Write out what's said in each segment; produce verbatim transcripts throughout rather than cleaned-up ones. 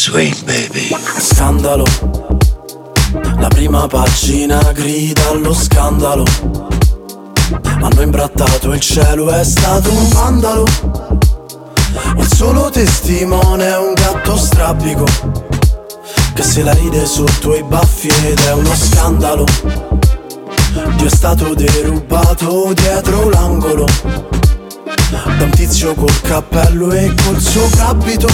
Sweet baby. Scandalo, la prima pagina grida allo scandalo. Hanno imbrattato il cielo, è stato un vandalo. Il solo testimone è un gatto strabico che se la ride sotto i baffi ed è uno scandalo. Dio è stato derubato dietro l'angolo da un tizio col cappello e col soprabito,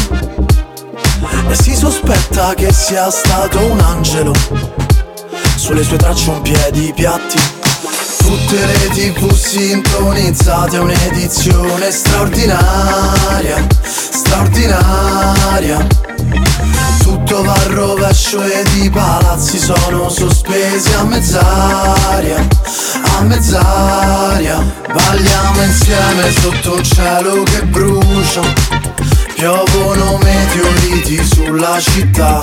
e si sospetta che sia stato un angelo. Sulle sue tracce un piedi piatti, tutte le tv sintonizzate, un'edizione straordinaria, straordinaria. Tutto va al rovescio ed i palazzi sono sospesi a mezz'aria, a mezz'aria. Balliamo insieme sotto un cielo che brucia, piovono meteoriti sulla città,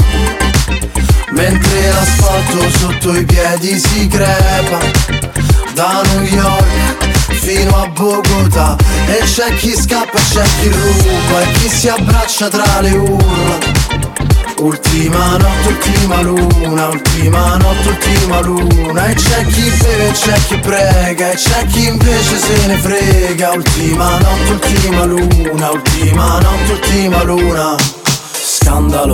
mentre l'asfalto sotto i piedi si crepa, da New York fino a Bogotà. E c'è chi scappa e c'è chi ruba e chi si abbraccia tra le urla. Ultima notte, ultima luna, ultima notte, ultima luna. E c'è chi beve e c'è chi prega e c'è chi invece se ne frega. Ultima notte, ultima luna, ultima notte, ultima luna. Scandalo,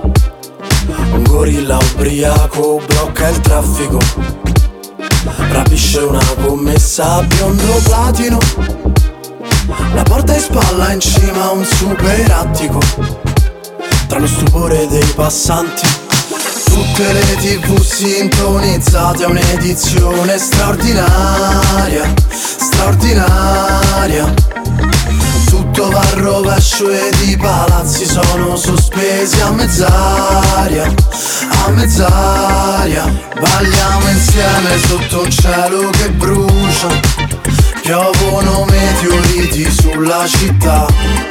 un gorilla ubriaco blocca il traffico, rapisce una commessa biondo platino, la porta in spalla in cima a un super attico, tra lo stupore dei passanti. Tutte le tv sintonizzate, un'edizione straordinaria, straordinaria. Tutto va al rovescio ed i palazzi sono sospesi a mezz'aria, a mezz'aria. Balliamo insieme sotto un cielo che brucia, piovono meteoriti sulla città,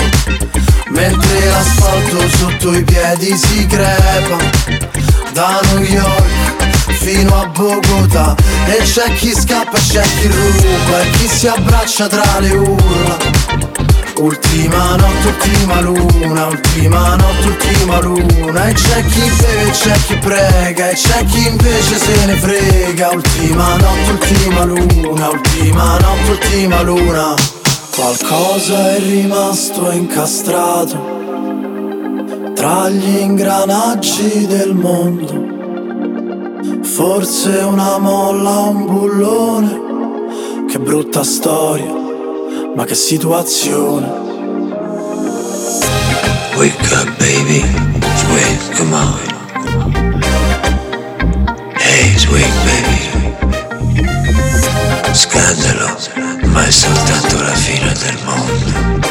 mentre l'asfalto sotto i piedi si crepa, da New York fino a Bogotà. E c'è chi scappa e c'è chi ruba e chi si abbraccia tra le urla. Ultima notte, ultima luna, ultima notte, ultima luna. E c'è chi beve e c'è chi prega e c'è chi invece se ne frega. Ultima notte, ultima luna, ultima notte, ultima luna. Qualcosa è rimasto incastrato tra gli ingranaggi del mondo, forse una molla, un bullone. Che brutta storia, ma che situazione. Wake up baby, sweet, come on. Hey sweet baby. Scandalo, ma è soltanto la fine del mondo.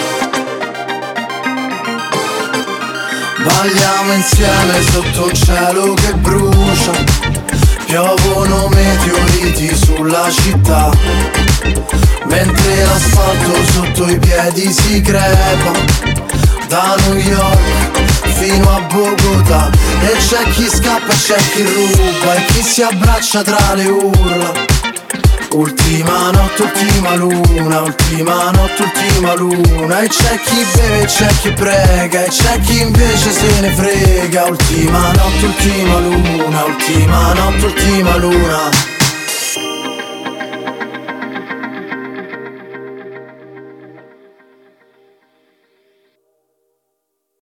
Balliamo insieme sotto un cielo che brucia, piovono meteoriti sulla città, mentre l'asfalto sotto i piedi si crepa, da New York fino a Bogotà. E c'è chi scappa e c'è chi ruba e chi si abbraccia tra le urla. Ultima notte, ultima luna, ultima notte, ultima luna. E c'è chi beve e c'è chi prega e c'è chi invece se ne frega. Ultima notte, ultima luna, ultima notte, ultima luna.